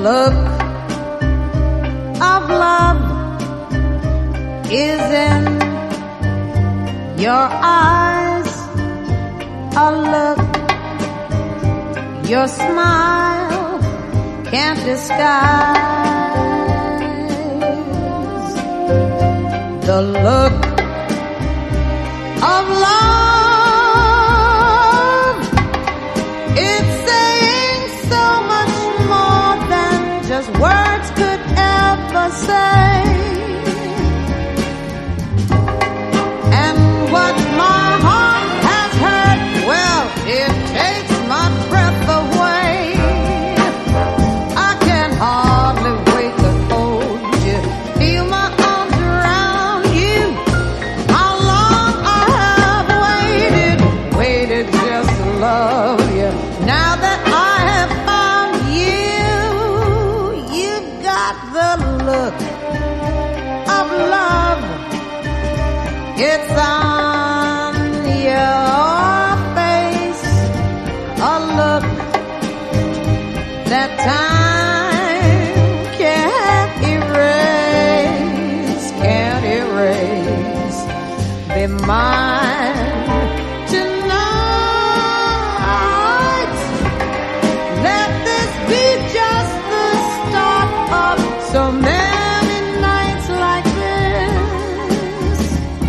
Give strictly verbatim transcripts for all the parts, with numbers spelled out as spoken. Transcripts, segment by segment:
look of love is in your eyes, a look your smile can't disguise. The look of love, it's saying so much more than just words could ever say. And what my heart has heard, well, it takes my breath away. I can hardly wait to hold you, feel my arms around you. How long I have waited, waited just to love you. Now that I have found you, you've got the look of love. It's on your face, a look that time can't erase, can't erase. Be mine tonight. Let this be just the start of so many nights like this.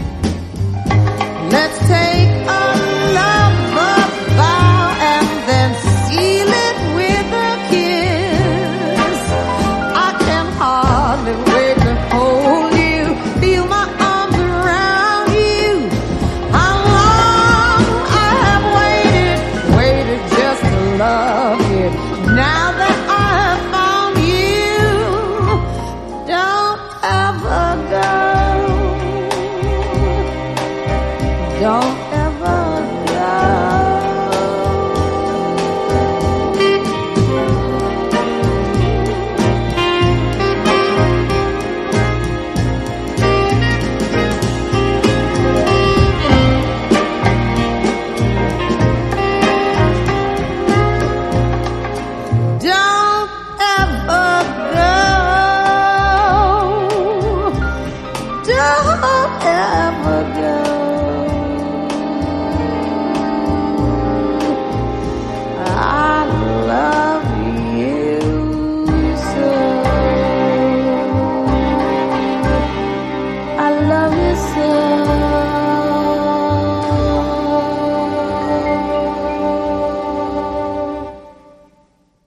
Let's take a lover's vow and then seal it with a kiss. I can hardly wait to hold you, feel my arms around you. How long I have waited, waited just to love you. Now that I have found you, don't ever go. Don't ever go. Don't ever go. Don't ever go. I love you so. I love you so.